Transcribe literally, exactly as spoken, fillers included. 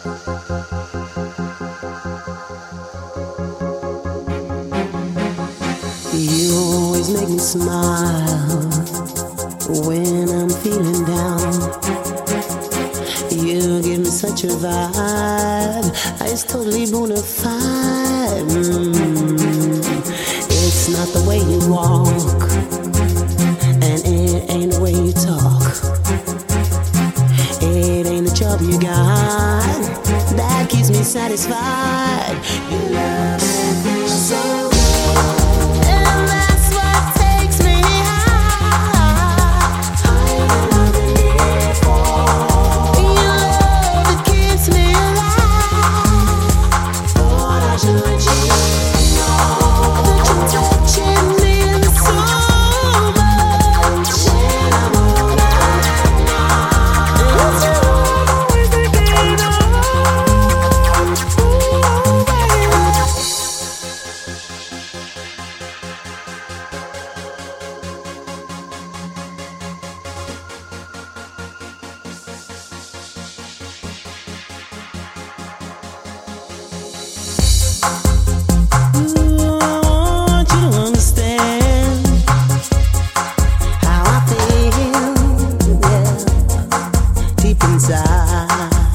You always make me smile when I'm feeling down. You give me such a vibe, it's totally bona fide. Mm. It's not the way you walk, and it ain't the way you talk. It ain't the job you got that keeps me satisfied. Your love feels so good. Inside